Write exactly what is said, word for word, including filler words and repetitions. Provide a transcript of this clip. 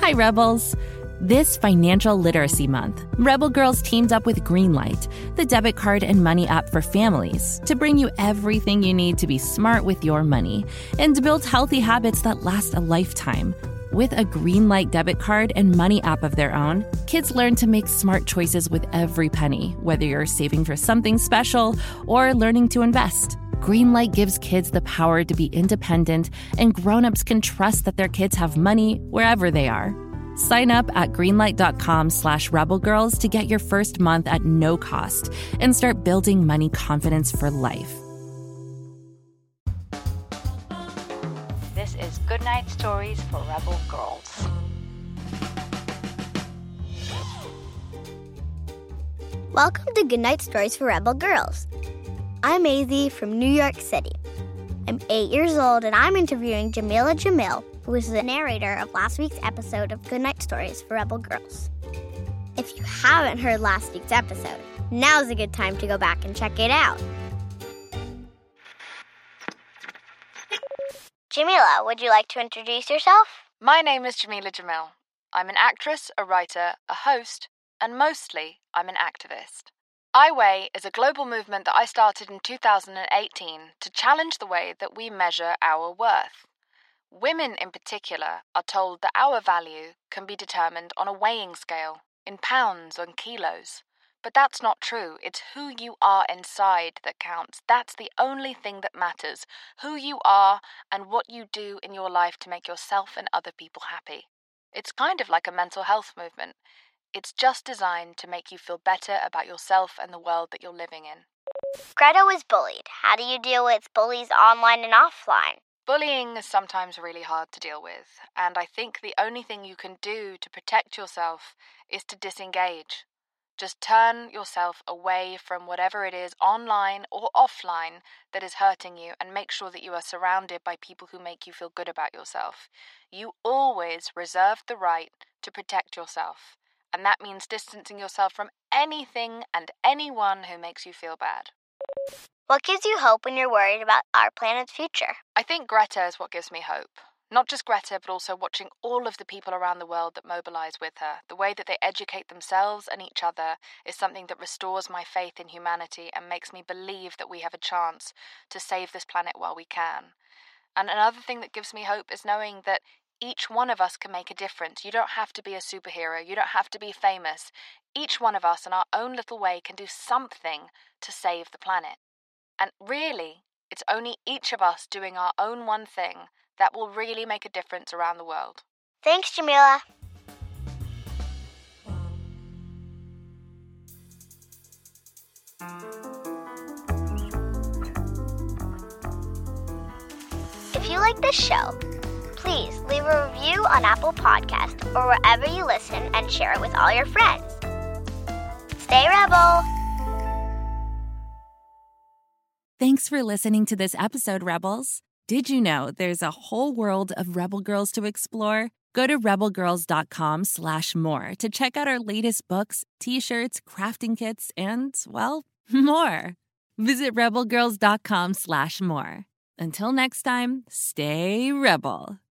Hi, Rebels. This Financial Literacy Month, Rebel Girls teamed up with Greenlight, the debit card and money app for families, to bring you everything you need to be smart with your money and to build healthy habits that last a lifetime. With a Greenlight debit card and money app of their own, kids learn to make smart choices with every penny, whether you're saving for something special or learning to invest. Greenlight gives kids the power to be independent, and grown-ups can trust that their kids have money wherever they are. Sign up at greenlight.com slash rebelgirls to get your first month at no cost and start building money confidence for life. This is Goodnight Stories for Rebel Girls. Welcome to Goodnight Stories for Rebel Girls. I'm Maisie from New York City. I'm eight years old and I'm interviewing Jamila Jamil, who is the narrator of last week's episode of Goodnight Stories for Rebel Girls. If you haven't heard last week's episode, now's a good time to go back and check it out. Jamila, would you like to introduce yourself? My name is Jamila Jamil. I'm an actress, a writer, a host, and mostly I'm an activist. I Weigh is a global movement that I started in two thousand eighteen to challenge the way that we measure our worth. Women in particular are told that our value can be determined on a weighing scale, in pounds or in kilos. But that's not true. It's who you are inside that counts. That's the only thing that matters. Who you are and what you do in your life to make yourself and other people happy. It's kind of like a mental health movement. It's just designed to make you feel better about yourself and the world that you're living in. Greta was bullied. How do you deal with bullies online and offline? Bullying is sometimes really hard to deal with, and I think the only thing you can do to protect yourself is to disengage. Just turn yourself away from whatever it is online or offline that is hurting you, and make sure that you are surrounded by people who make you feel good about yourself. You always reserve the right to protect yourself, and that means distancing yourself from anything and anyone who makes you feel bad. What gives you hope when you're worried about our planet's future? I think Greta is what gives me hope. Not just Greta, but also watching all of the people around the world that mobilize with her. The way that they educate themselves and each other is something that restores my faith in humanity and makes me believe that we have a chance to save this planet while we can. And another thing that gives me hope is knowing that each one of us can make a difference. You don't have to be a superhero. You don't have to be famous. Each one of us in our own little way can do something to save the planet. And really, it's only each of us doing our own one thing that will really make a difference around the world. Thanks, Jamila. If you like this show, please leave a review on Apple Podcasts or wherever you listen and share it with all your friends. Stay Rebel! Thanks for listening to this episode, Rebels. Did you know there's a whole world of Rebel Girls to explore? Go to rebelgirls.com slash more to check out our latest books, t-shirts, crafting kits, and, well, more. Visit rebelgirls.com slash more. Until next time, stay Rebel.